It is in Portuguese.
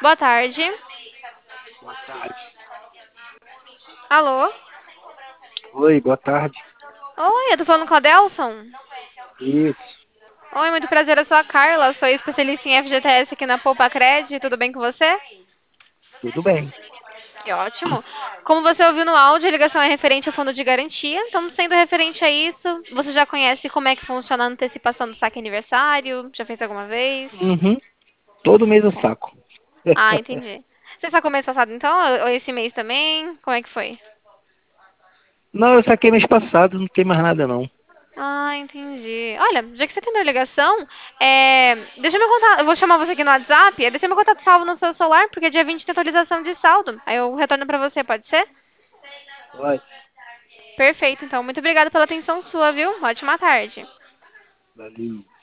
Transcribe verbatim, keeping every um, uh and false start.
Boa tarde. Boa tarde. Alô? Oi, boa tarde. Oi, eu tô falando com a Delson? Isso, Oi, muito prazer, eu sou a Carla, sou especialista em F G T S aqui na Poupa Cred, tudo bem com você? tudo bem. Que ótimo. Como você ouviu no áudio, a ligação é referente ao fundo de garantia, então sendo referente a isso, você já conhece como é que funciona a antecipação do saque aniversário? Já fez alguma vez? Uhum, todo mês eu saco. Ah, entendi. Você só começou passado então, ou ou esse mês também? Como é que foi? Não, eu saquei mês passado, não tem mais nada não. Ah, entendi. Olha, já que você tem a ligação, é, deixa eu me contar. Eu vou chamar você aqui no WhatsApp, aí deixa meu contato salvo no seu celular, porque dia vinte tem atualização de saldo. Aí eu retorno pra você, pode ser? Pode, Perfeito, então. Muito obrigada pela atenção sua, viu? Ótima tarde. valeu.